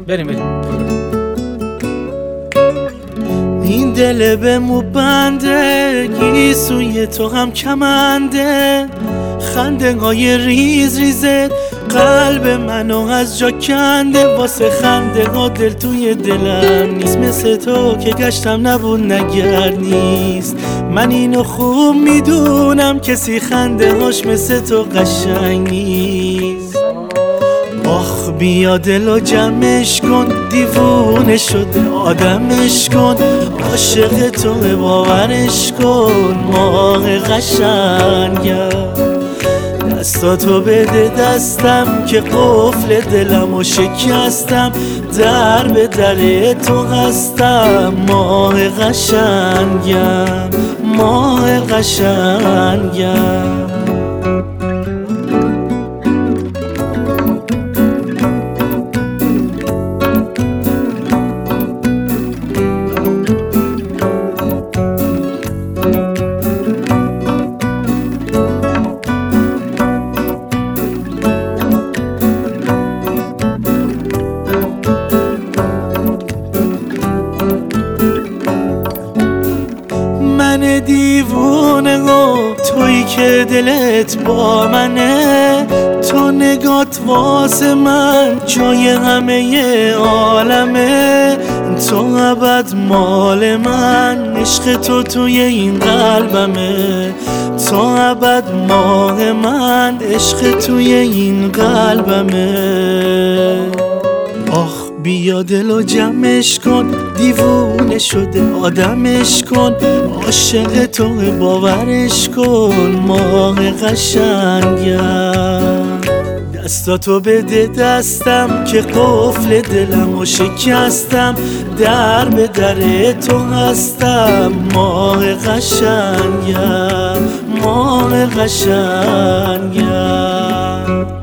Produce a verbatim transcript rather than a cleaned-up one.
بریم بریم. این دل به مو بنده، گیسوی تو هم کمنده، خنده های ریز ریزت قلب منو از جا کنده. واسه خنده ها دل توی دلم نیست، مثل تو که گشتم نبود نگر نیست. من اینو خوب میدونم کسی خنده هاش مثل تو قشنگ نیست. آخ بیا دلو جمعش کن، دیوونه شده آدمش کن، عاشق تو باورش کن ماه قشنگم. دستاتو بده دستم که قفل دلمو شکستم، در به در تو هستم ماه قشنگم، ماه قشنگم. من دیوونه و تویی که دلت با منه، تو نگات واسه من جای همه عالمه، تو ابد مال من، عشق تو توی این قلبمه، تو ابد ماه من، عشق توی این قلبمه. آخ بیا دلو جمعش کن، دیوونه شده آدمش کن، عاشق تو باورش کن ماه قشنگم. دستاتو بده دستم که قفل دلمو شکستم، در به در تو هستم ماه قشنگم، ماه قشنگم.